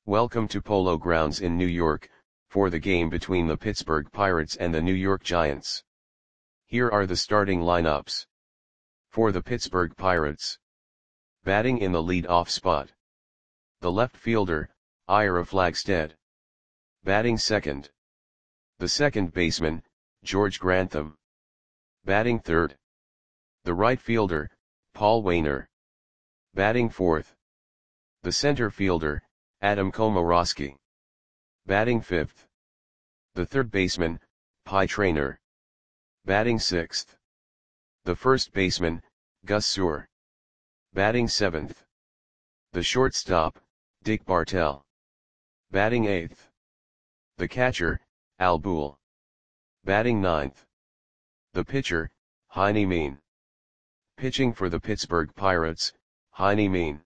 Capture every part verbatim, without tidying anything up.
Welcome to Polo Grounds in New York, for the game between the Pittsburgh Pirates and the New York Giants. Here are the starting lineups. For the Pittsburgh Pirates. Batting in the lead-off spot. The left fielder, Ira Flagstead. Batting second. The second baseman, George Grantham. Batting third. The right fielder, Paul Waner. Batting fourth. The center fielder, Adam Komoroski. Batting fifth. The third baseman, Pie Traynor. Batting sixth. The first baseman, Gus Suhr. Batting seventh. The shortstop, Dick Bartell. Batting eighth. The catcher, Al Boole. Batting ninth. The pitcher, Heine Mean. Pitching for the Pittsburgh Pirates, Heine Mean.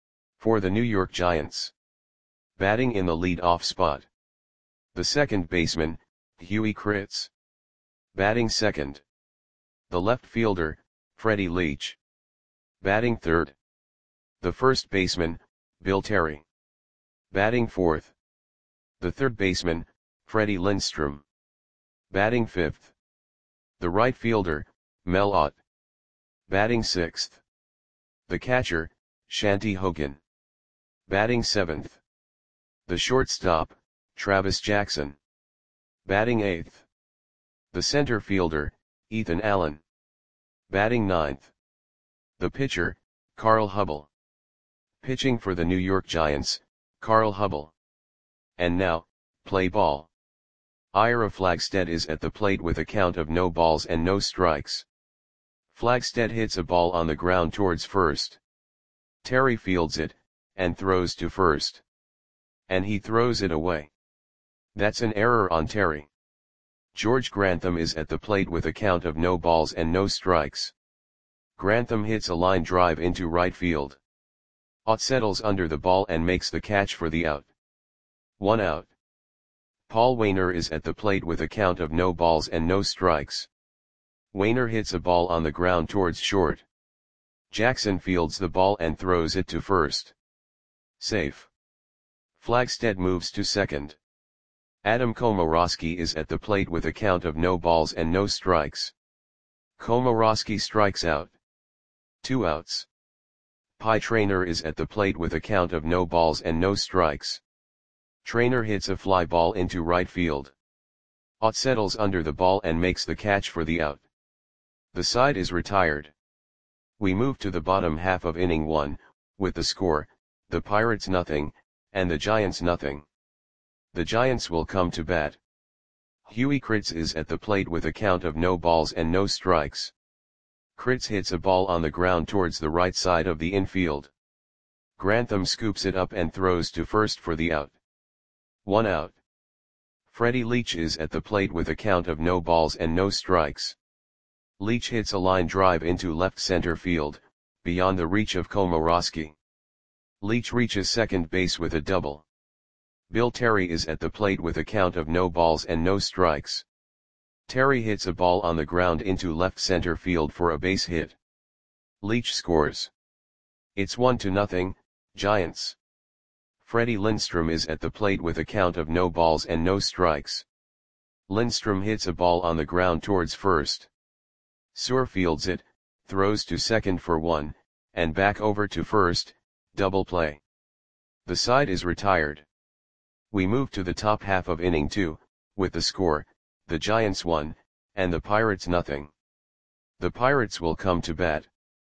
For the New York Giants. Batting in the lead-off spot. The second baseman, Huey Kritz. Batting second. The left fielder, Freddie Leach. Batting third. The first baseman, Bill Terry. Batting fourth. The third baseman, Freddie Lindstrom. Batting fifth. The right fielder, Mel Ott. Batting sixth. The catcher, Shanty Hogan. Batting seventh. The shortstop, Travis Jackson. Batting eighth. The center fielder, Ethan Allen. Batting ninth. The pitcher, Carl Hubble. Pitching for the New York Giants, Carl Hubble. And now, play ball. Ira Flagstead is at the plate with a count of no balls and no strikes. Flagstead hits a ball on the ground towards first. Terry fields it, and throws to first. And he throws it away. That's an error on Terry. George Grantham is at the plate with a count of no balls and no strikes. Grantham hits a line drive into right field. Ott settles under the ball and makes the catch for the out. One out. Paul Waner is at the plate with a count of no balls and no strikes. Waner hits a ball on the ground towards short. Jackson fields the ball and throws it to first. Safe. Flagstead moves to second. Adam Komoroski is at the plate with a count of no balls and no strikes. Komoroski strikes out. Two outs. Pie Traynor is at the plate with a count of no balls and no strikes. Traynor hits a fly ball into right field. Ott settles under the ball and makes the catch for the out. The side is retired. We move to the bottom half of inning one, with the score, the Pirates nothing, and the Giants nothing. The Giants will come to bat. Huey Kritz is at the plate with a count of no balls and no strikes. Kritz hits a ball on the ground towards the right side of the infield. Grantham scoops it up and throws to first for the out. One out. Freddie Leach is at the plate with a count of no balls and no strikes. Leach hits a line drive into left center field, beyond the reach of Komoroski. Leach reaches second base with a double. Bill Terry is at the plate with a count of no balls and no strikes. Terry hits a ball on the ground into left center field for a base hit. Leach scores. It's one to nothing, Giants. Freddie Lindstrom is at the plate with a count of no balls and no strikes. Lindstrom hits a ball on the ground towards first. Suhr fields it, throws to second for one, and back over to first, double play. The side is retired. We move to the top half of inning two, with the score, the Giants one, and the Pirates nothing. The Pirates will come to bat.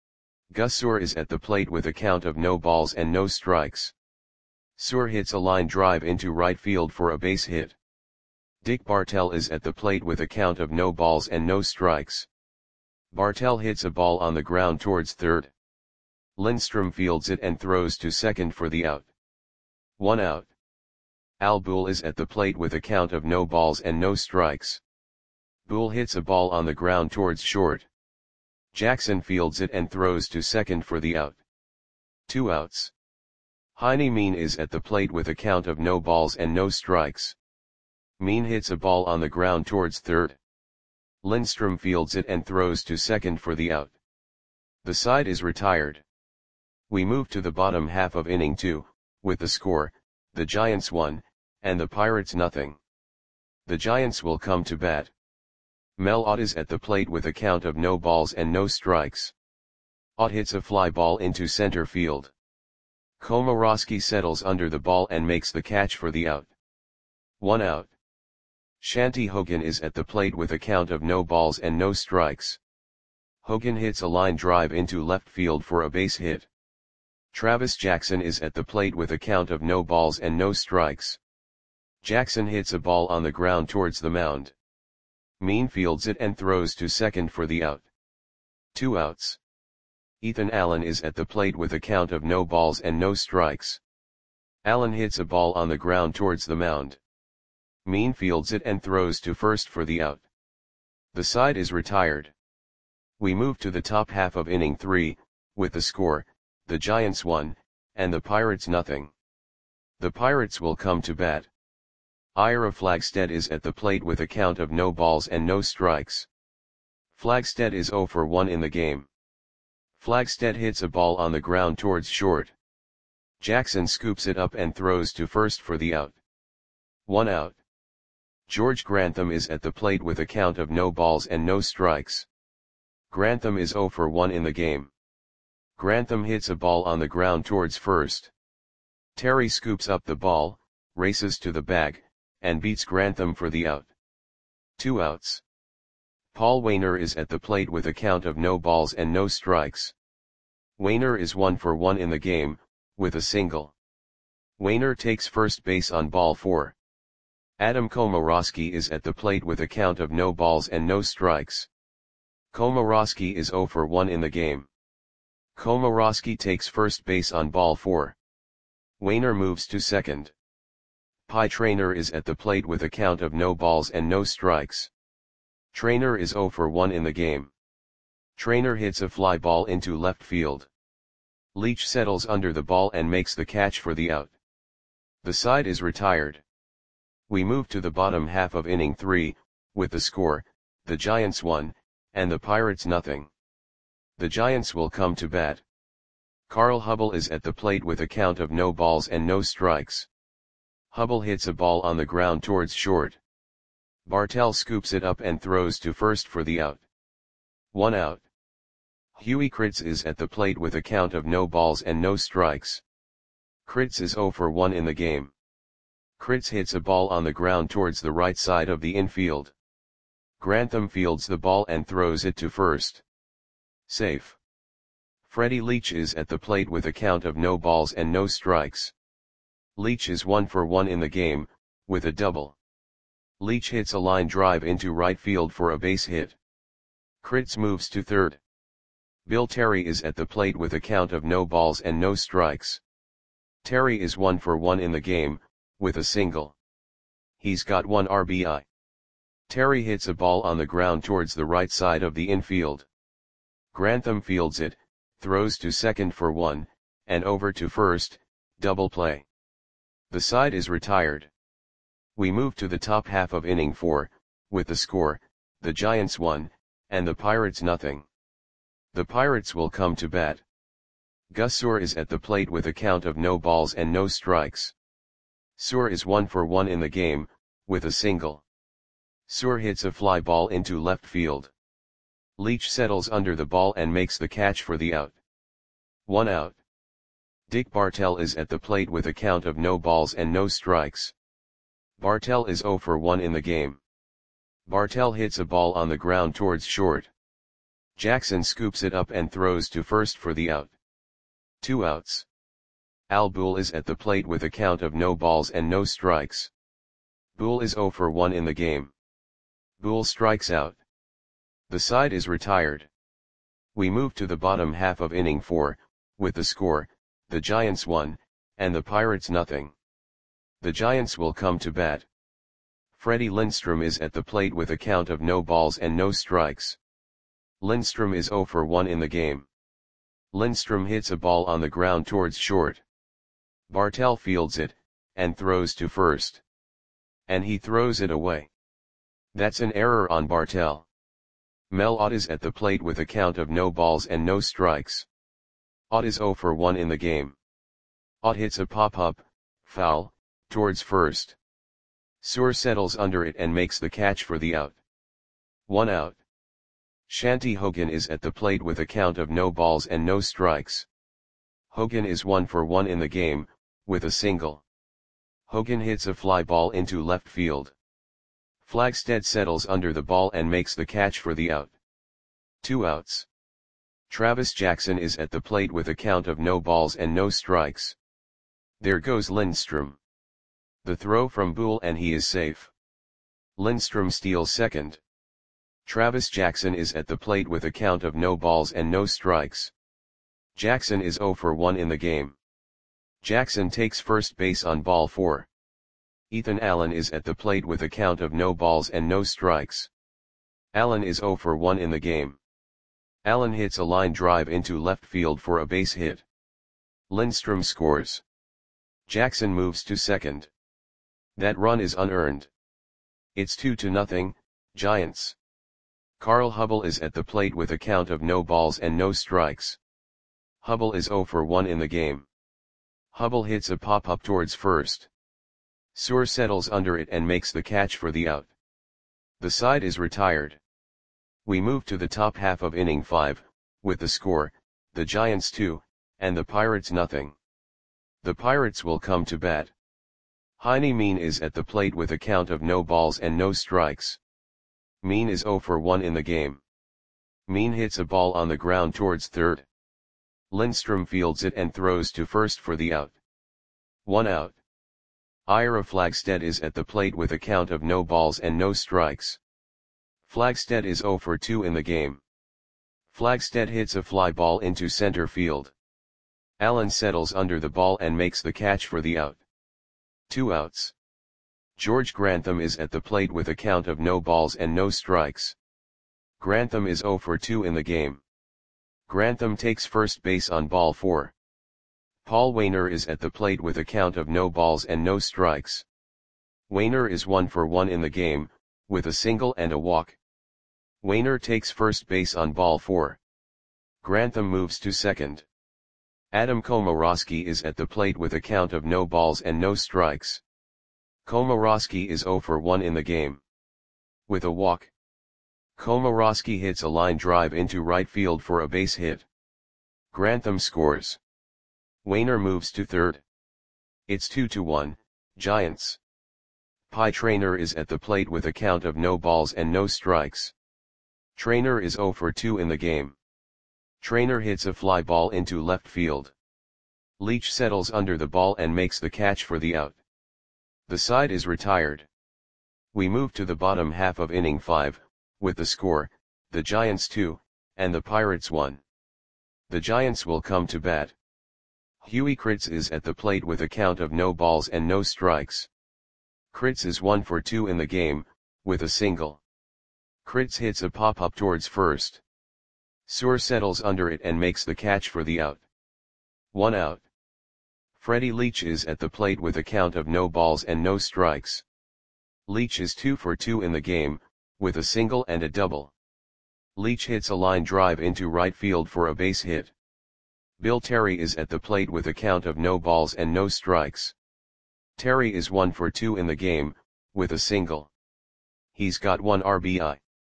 Gus Suhr is at the plate with a count of no balls and no strikes. Suhr hits a line drive into right field for a base hit. Dick Bartell is at the plate with a count of no balls and no strikes. Bartell hits a ball on the ground towards third. Lindstrom fields it and throws to second for the out. One out. Al Boole is at the plate with a count of no balls and no strikes. Boole hits a ball on the ground towards short. Jackson fields it and throws to second for the out. Two outs. Heine Mean is at the plate with a count of no balls and no strikes. Mean hits a ball on the ground towards third. Lindstrom fields it and throws to second for the out. The side is retired. We move to the bottom half of inning two, with the score, the Giants one, and the Pirates nothing. The Giants will come to bat. Mel Ott is at the plate with a count of no balls and no strikes. Ott hits a fly ball into center field. Komorowski settles under the ball and makes the catch for the out. One out. Shanti Hogan is at the plate with a count of no balls and no strikes. Hogan hits a line drive into left field for a base hit. Travis Jackson is at the plate with a count of no balls and no strikes. Jackson hits a ball on the ground towards the mound. Mean fields it and throws to second for the out. Two outs. Ethan Allen is at the plate with a count of no balls and no strikes. Allen hits a ball on the ground towards the mound. Mean fields it and throws to first for the out. The side is retired. We move to the top half of inning three, with the score, the Giants one, and the Pirates nothing. The Pirates will come to bat. Ira Flagstead is at the plate with a count of no balls and no strikes. Flagstead is oh for one in the game. Flagstead hits a ball on the ground towards short. Jackson scoops it up and throws to first for the out. One out. George Grantham is at the plate with a count of no balls and no strikes. Grantham is oh for one in the game. Grantham hits a ball on the ground towards first. Terry scoops up the ball, races to the bag, and beats Grantham for the out. Two outs. Paul Wainer is at the plate with a count of no balls and no strikes. Wainer is one for one in the game, with a single. Wainer takes first base on ball four. Adam Komorowski is at the plate with a count of no balls and no strikes. Komorowski is oh for one in the game. Komorowski takes first base on ball four. Wainer moves to second. Pie Traynor is at the plate with a count of no balls and no strikes. Traynor is oh for one in the game. Traynor hits a fly ball into left field. Leach settles under the ball and makes the catch for the out. The side is retired. We move to the bottom half of inning three, with the score, the Giants one, and the Pirates nothing. The Giants will come to bat. Carl Hubbell is at the plate with a count of no balls and no strikes. Hubbell hits a ball on the ground towards short. Bartell scoops it up and throws to first for the out. One out. Huey Kritz is at the plate with a count of no balls and no strikes. Kritz is oh for one in the game. Kritz hits a ball on the ground towards the right side of the infield. Grantham fields the ball and throws it to first. Safe. Freddie Leach is at the plate with a count of no balls and no strikes. Leach is one for one in the game, with a double. Leach hits a line drive into right field for a base hit. Kritz moves to third. Bill Terry is at the plate with a count of no balls and no strikes. Terry is one for one in the game, with a single. He's got one R B I. Terry hits a ball on the ground towards the right side of the infield. Grantham fields it, throws to second for one, and over to first, double play. The side is retired. We move to the top half of inning four, with the score, the Giants one, and the Pirates nothing. The Pirates will come to bat. Gus Soor is at the plate with a count of no balls and no strikes. Soor is one for one in the game, with a single. Soor hits a fly ball into left field. Leach settles under the ball and makes the catch for the out. One out. Dick Bartell is at the plate with a count of no balls and no strikes. Bartell is oh for one in the game. Bartell hits a ball on the ground towards short. Jackson scoops it up and throws to first for the out. Two outs. Al Boole is at the plate with a count of no balls and no strikes. Boole is oh for one in the game. Boole strikes out. The side is retired. We move to the bottom half of inning four, with the score, the Giants one, and the Pirates nothing. The Giants will come to bat. Freddie Lindstrom is at the plate with a count of no balls and no strikes. Lindstrom is oh for one in the game. Lindstrom hits a ball on the ground towards short. Bartell fields it, and throws to first. And he throws it away. That's an error on Bartell. Mel Ott is at the plate with a count of no balls and no strikes. Ott is oh for one in the game. Ott hits a pop-up, foul, towards first. Suhr settles under it and makes the catch for the out. One out. Shanti Hogan is at the plate with a count of no balls and no strikes. Hogan is one for one in the game, with a single. Hogan hits a fly ball into left field. Flagstead settles under the ball and makes the catch for the out. Two outs. Travis Jackson is at the plate with a count of no balls and no strikes. There goes Lindstrom. The throw from Boole and he is safe. Lindstrom steals second. Travis Jackson is at the plate with a count of no balls and no strikes. Jackson is zero for one in the game. Jackson takes first base on ball four. Ethan Allen is at the plate with a count of no balls and no strikes. Allen is zero for one in the game. Allen hits a line drive into left field for a base hit. Lindstrom scores. Jackson moves to second. That run is unearned. It's two to nothing, Giants. Carl Hubbell is at the plate with a count of no balls and no strikes. Hubbell is zero for one in the game. Hubbell hits a pop-up towards first. Suhr settles under it and makes the catch for the out. The side is retired. We move to the top half of inning five, with the score, the Giants two, and the Pirates nothing. The Pirates will come to bat. Heine Mean is at the plate with a count of no balls and no strikes. Mean is zero for one in the game. Mean hits a ball on the ground towards third. Lindstrom fields it and throws to first for the out. One out. Ira Flagstead is at the plate with a count of no balls and no strikes. Flagstead is zero for two in the game. Flagstead hits a fly ball into center field. Allen settles under the ball and makes the catch for the out. Two outs. George Grantham is at the plate with a count of no balls and no strikes. Grantham is zero for two in the game. Grantham takes first base on ball four. Paul Wainer is at the plate with a count of no balls and no strikes. Wainer is one for one in the game, with a single and a walk. Wainer takes first base on ball four. Grantham moves to second. Adam Komorowski is at the plate with a count of no balls and no strikes. Komorowski is zero for one in the game. With a walk. Komorowski hits a line drive into right field for a base hit. Grantham scores. Wainer moves to third. It's two to one, Giants. Pie Traynor is at the plate with a count of no balls and no strikes. Traynor is zero for two in the game. Traynor hits a fly ball into left field. Leach settles under the ball and makes the catch for the out. The side is retired. We move to the bottom half of inning five, with the score, the Giants two, and the Pirates one. The Giants will come to bat. Huey Kritz is at the plate with a count of no balls and no strikes. Kritz is one for two in the game, with a single. Kritz hits a pop-up towards first. Suhr settles under it and makes the catch for the out. One out. Freddie Leach is at the plate with a count of no balls and no strikes. Leach is two for two in the game, with a single and a double. Leach hits a line drive into right field for a base hit. Bill Terry is at the plate with a count of no balls and no strikes. Terry is one for two in the game, with a single. He's got one R B I.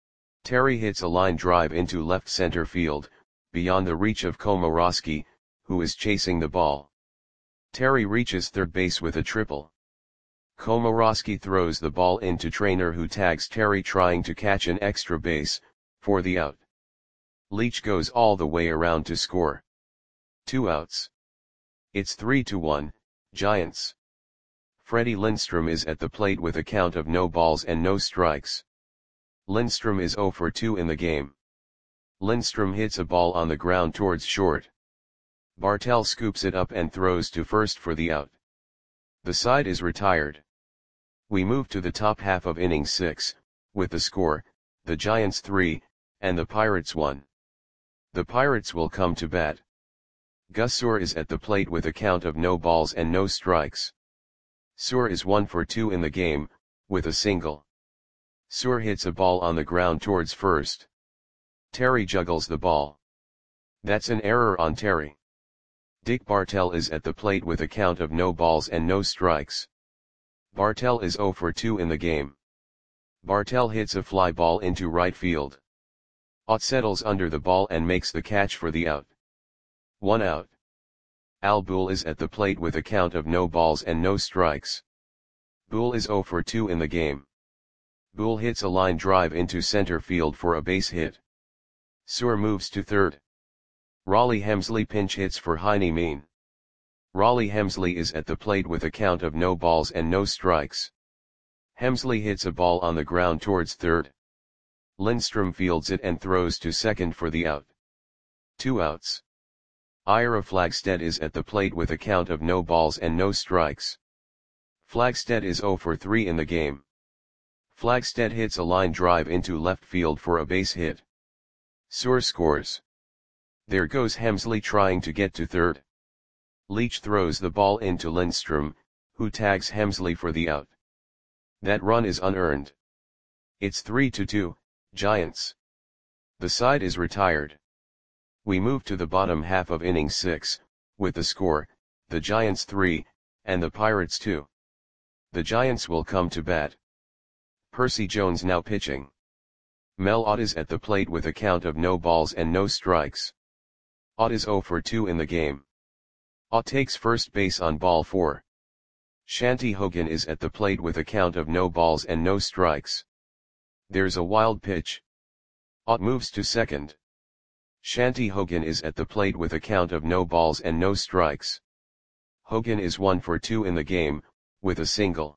Terry hits a line drive into left center field, beyond the reach of Komorowski, who is chasing the ball. Terry reaches third base with a triple. Komorowski throws the ball into Traynor, who tags Terry trying to catch an extra base, for the out. Leach goes all the way around to score. Two outs. It's three to one, Giants. Freddie Lindstrom is at the plate with a count of no balls and no strikes. Lindstrom is zero for two in the game. Lindstrom hits a ball on the ground towards short. Bartell scoops it up and throws to first for the out. The side is retired. We move to the top half of inning six, with the score, the Giants three, and the Pirates one. The Pirates will come to bat. Gus Suhr is at the plate with a count of no balls and no strikes. Suhr is one for two in the game, with a single. Suhr hits a ball on the ground towards first. Terry juggles the ball. That's an error on Terry. Dick Bartell is at the plate with a count of no balls and no strikes. Bartel is zero for two in the game. Bartel hits a fly ball into right field. Ott settles under the ball and makes the catch for the out. One out. Al Boole is at the plate with a count of no balls and no strikes. Boole is zero for two in the game. Boole hits a line drive into center field for a base hit. Suhr moves to third. Raleigh Hemsley pinch hits for Heine Mean. Raleigh Hemsley is at the plate with a count of no balls and no strikes. Hemsley hits a ball on the ground towards third. Lindstrom fields it and throws to second for the out. Two outs. Ira Flagstedt is at the plate with a count of no balls and no strikes. Flagstedt is zero for three in the game. Flagstedt hits a line drive into left field for a base hit. Suhr scores. There goes Hemsley trying to get to third. Leach throws the ball into Lindstrom, who tags Hemsley for the out. That run is unearned. It's three to two, Giants. The side is retired. We move to the bottom half of inning six, with the score, the Giants three, and the Pirates two. The Giants will come to bat. Percy Jones now pitching. Mel Ott is at the plate with a count of no balls and no strikes. Ott is zero for two in the game. Ott takes first base on ball four. Shanty Hogan is at the plate with a count of no balls and no strikes. There's a wild pitch. Ott moves to second. Shanty Hogan is at the plate with a count of no balls and no strikes. Hogan is one for two in the game, with a single.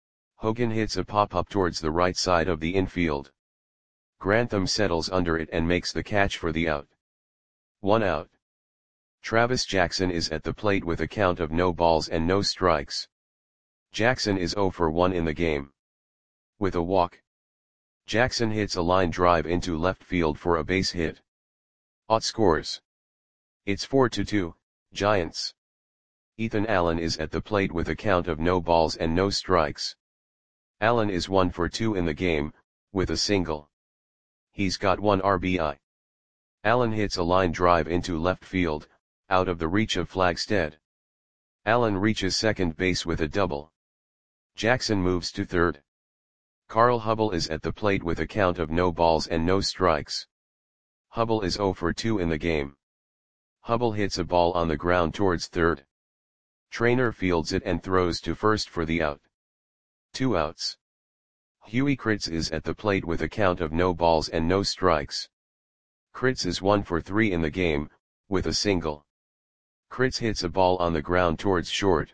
Hogan hits a pop-up towards the right side of the infield. Grantham settles under it and makes the catch for the out. One out. Travis Jackson is at the plate with a count of no balls and no strikes. Jackson is zero for one in the game. With a walk. Jackson hits a line drive into left field for a base hit. Ott scores. It's four to two, Giants. Ethan Allen is at the plate with a count of no balls and no strikes. Allen is one for two in the game, with a single. He's got one R B I. Allen hits a line drive into left field, out of the reach of Flagstedt. Allen reaches second base with a double. Jackson moves to third. Carl Hubble is at the plate with a count of no balls and no strikes. Hubble is zero for two in the game. Hubble hits a ball on the ground towards third. Trainer fields it and throws to first for the out. Two outs. Huey Kritz is at the plate with a count of no balls and no strikes. Kritz is one for three in the game, with a single. Kritz hits a ball on the ground towards short.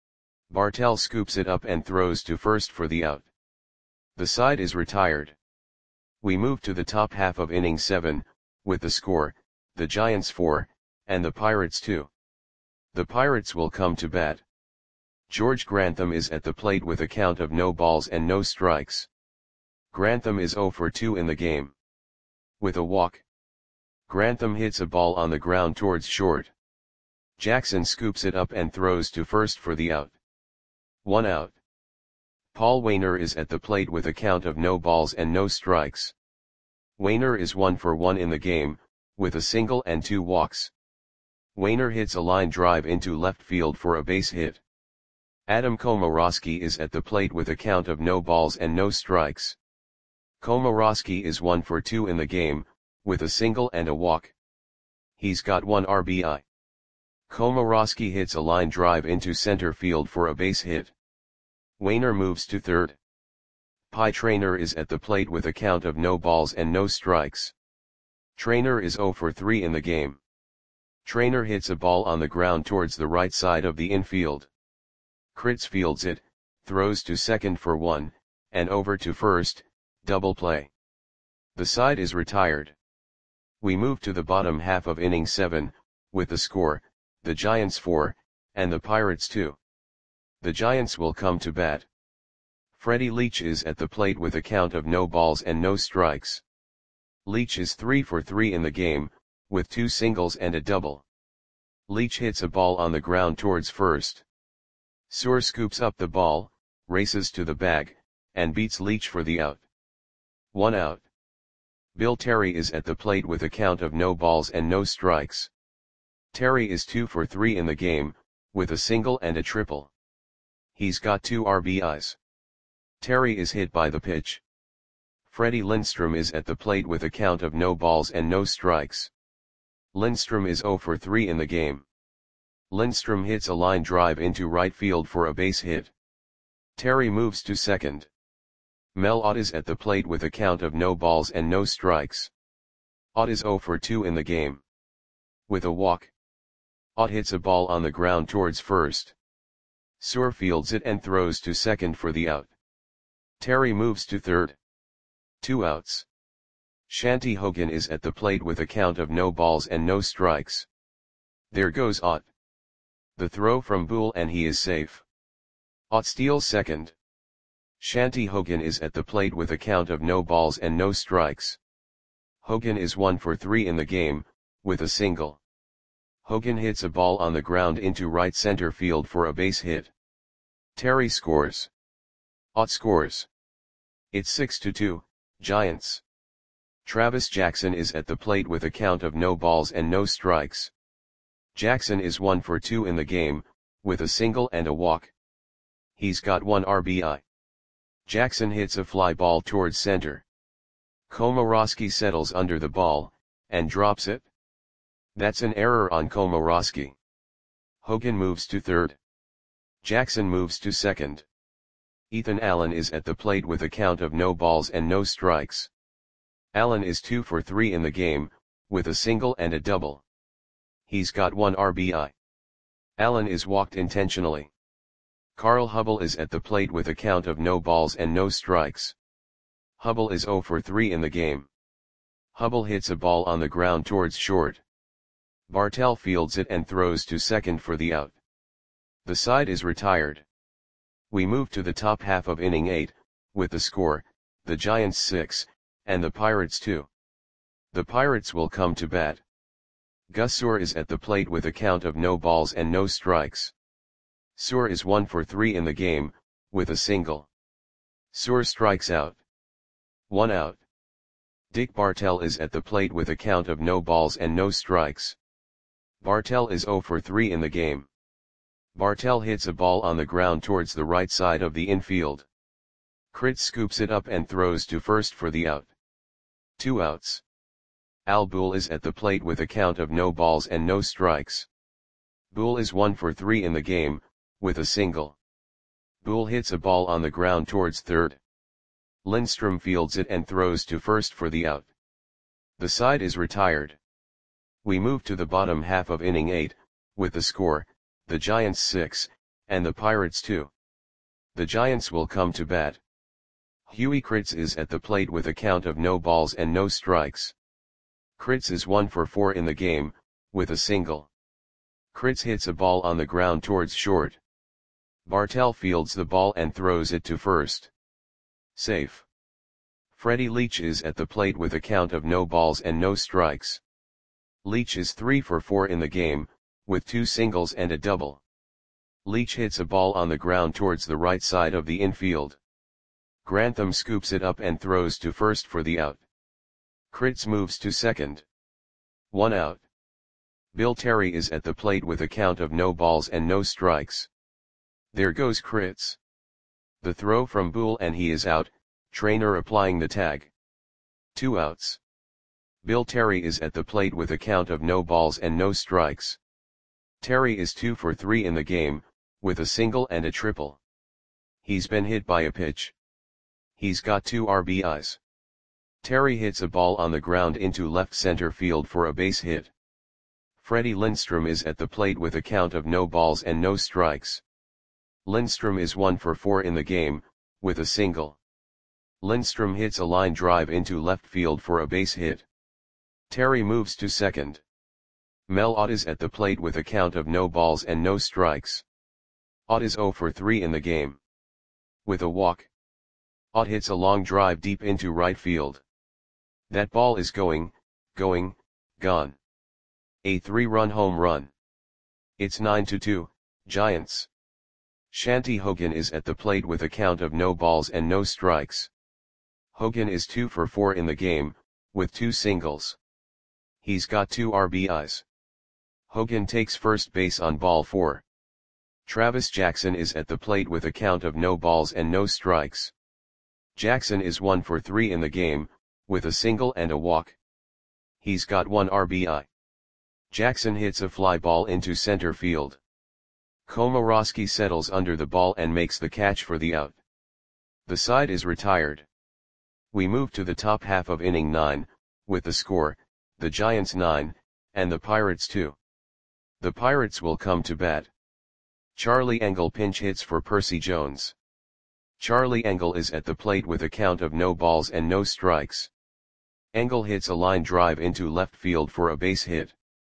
Bartel scoops it up and throws to first for the out. The side is retired. We move to the top half of inning seven, with the score, the Giants four, and the Pirates two. The Pirates will come to bat. George Grantham is at the plate with a count of no balls and no strikes. Grantham is zero for two in the game. With a walk. Grantham hits a ball on the ground towards short. Jackson scoops it up and throws to first for the out. One out. Paul Wainer is at the plate with a count of no balls and no strikes. Wainer is one for one in the game, with a single and two walks. Wainer hits a line drive into left field for a base hit. Adam Komorowski is at the plate with a count of no balls and no strikes. Komorowski is one for two in the game, with a single and a walk. He's got one R B I. Komorowski hits a line drive into center field for a base hit. Wainer moves to third. Pie Traynor is at the plate with a count of no balls and no strikes. Traynor is zero for three in the game. Traynor hits a ball on the ground towards the right side of the infield. Kritz fields it, throws to second for one, and over to first, double play. The side is retired. We move to the bottom half of inning seven, with the score, the Giants four, and the Pirates two. The Giants will come to bat. Freddie Leach is at the plate with a count of no balls and no strikes. Leach is three for three in the game, with two singles and a double. Leach hits a ball on the ground towards first. Suhr scoops up the ball, races to the bag, and beats Leach for the out. One out. Bill Terry is at the plate with a count of no balls and no strikes. Terry is two for three in the game, with a single and a triple. He's got two R B Is. Terry is hit by the pitch. Freddie Lindstrom is at the plate with a count of no balls and no strikes. Lindstrom is zero for three in the game. Lindstrom hits a line drive into right field for a base hit. Terry moves to second. Mel Ott is at the plate with a count of no balls and no strikes. Ott is zero for two in the game. With a walk, Ott hits a ball on the ground towards first. Suhr fields it and throws to second for the out. Terry moves to third. Two outs. Shanty Hogan is at the plate with a count of no balls and no strikes. There goes Ott. The throw from Boole and he is safe. Ott steals second. Shanty Hogan is at the plate with a count of no balls and no strikes. Hogan is one for three in the game, with a single. Hogan hits a ball on the ground into right center field for a base hit. Terry scores. Ott scores. It's six to two, Giants. Travis Jackson is at the plate with a count of no balls and no strikes. Jackson is one for two in the game, with a single and a walk. He's got one R B I. Jackson hits a fly ball towards center. Komorowski settles under the ball, and drops it. That's an error on Komorowski. Hogan moves to third. Jackson moves to second. Ethan Allen is at the plate with a count of no balls and no strikes. Allen is two for three in the game, with a single and a double. He's got one R B I. Allen is walked intentionally. Carl Hubbell is at the plate with a count of no balls and no strikes. Hubbell is zero for three in the game. Hubbell hits a ball on the ground towards short. Bartell fields it and throws to second for the out. The side is retired. We move to the top half of inning eight, with the score, the Giants six, and the Pirates two. The Pirates will come to bat. Gus Suhr is at the plate with a count of no balls and no strikes. Suhr is one for three in the game, with a single. Suhr strikes out. One out. Dick Bartell is at the plate with a count of no balls and no strikes. Bartell is zero for three in the game. Bartell hits a ball on the ground towards the right side of the infield. Kritz scoops it up and throws to first for the out. Two outs. Al Boole is at the plate with a count of no balls and no strikes. Boole is one for three in the game, with a single. Boole hits a ball on the ground towards third. Lindstrom fields it and throws to first for the out. The side is retired. We move to the bottom half of inning eight, with the score, the Giants six, and the Pirates two. The Giants will come to bat. Huey Kritz is at the plate with a count of no balls and no strikes. Kritz is one for four in the game, with a single. Kritz hits a ball on the ground towards short. Bartell fields the ball and throws it to first. Safe. Freddie Leach is at the plate with a count of no balls and no strikes. Leach is three for four in the game, with two singles and a double. Leach hits a ball on the ground towards the right side of the infield. Grantham scoops it up and throws to first for the out. Kritz moves to second. One out. Bill Terry is at the plate with a count of no balls and no strikes. There goes Kritz. The throw from Boole and he is out, trainer applying the tag. Two outs. Bill Terry is at the plate with a count of no balls and no strikes. Terry is two for three in the game, with a single and a triple. He's been hit by a pitch. He's got two R B Is. Terry hits a ball on the ground into left center field for a base hit. Freddie Lindstrom is at the plate with a count of no balls and no strikes. Lindstrom is one for four in the game, with a single. Lindstrom hits a line drive into left field for a base hit. Terry moves to second. Mel Ott is at the plate with a count of no balls and no strikes. Ott is zero for three in the game. With a walk, Ott hits a long drive deep into right field. That ball is going, going, gone. A three-run home run. It's nine to two, Giants. Shanty Hogan is at the plate with a count of no balls and no strikes. Hogan is two for four in the game, with two singles. He's got two R B Is. Hogan takes first base on ball four. Travis Jackson is at the plate with a count of no balls and no strikes. Jackson is one for three in the game, with a single and a walk. He's got one R B I. Jackson hits a fly ball into center field. Komoroski settles under the ball and makes the catch for the out. The side is retired. We move to the top half of inning nine, with the score, the Giants nine, and the Pirates two. The Pirates will come to bat. Charlie Engle pinch hits for Percy Jones. Charlie Engle is at the plate with a count of no balls and no strikes. Engle hits a line drive into left field for a base hit.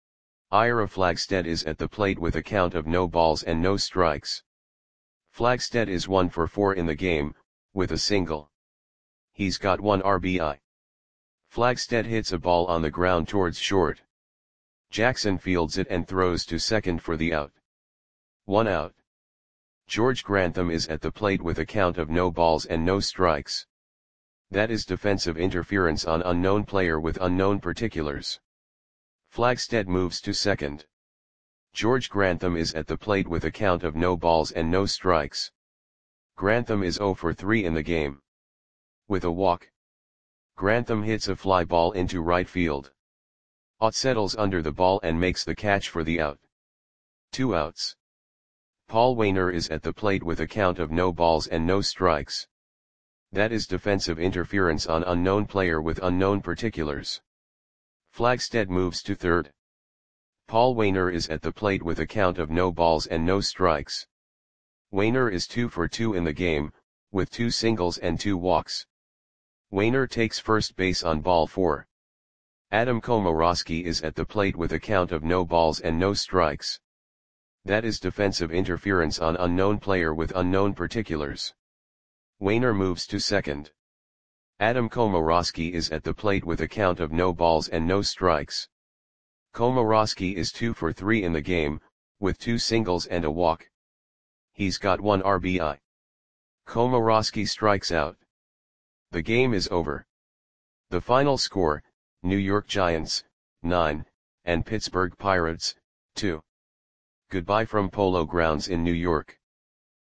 Ira Flagstead is at the plate with a count of no balls and no strikes. Flagstead is one for four in the game, with a single. He's got one R B I. Flagstead hits a ball on the ground towards short. Jackson fields it and throws to second for the out. One out. George Grantham is at the plate with a count of no balls and no strikes. That is defensive interference on unknown player with unknown particulars. Flagstead moves to second. George Grantham is at the plate with a count of no balls and no strikes. Grantham is zero for three in the game. With a walk. Grantham hits a fly ball into right field. Ott settles under the ball and makes the catch for the out. Two outs. Paul Waner is at the plate with a count of no balls and no strikes. That is defensive interference on unknown player with unknown particulars. Flagstead moves to third. Paul Waner is at the plate with a count of no balls and no strikes. Waner is two for two in the game, with two singles and two walks. Waner takes first base on ball four. Adam Komoroski is at the plate with a count of no balls and no strikes. That is defensive interference on unknown player with unknown particulars. Waner moves to second. Adam Komoroski is at the plate with a count of no balls and no strikes. Komoroski is two for three in the game, with two singles and a walk. He's got one R B I. Komoroski strikes out. The game is over. The final score, New York Giants, nine, and Pittsburgh Pirates, two. Goodbye from Polo Grounds in New York.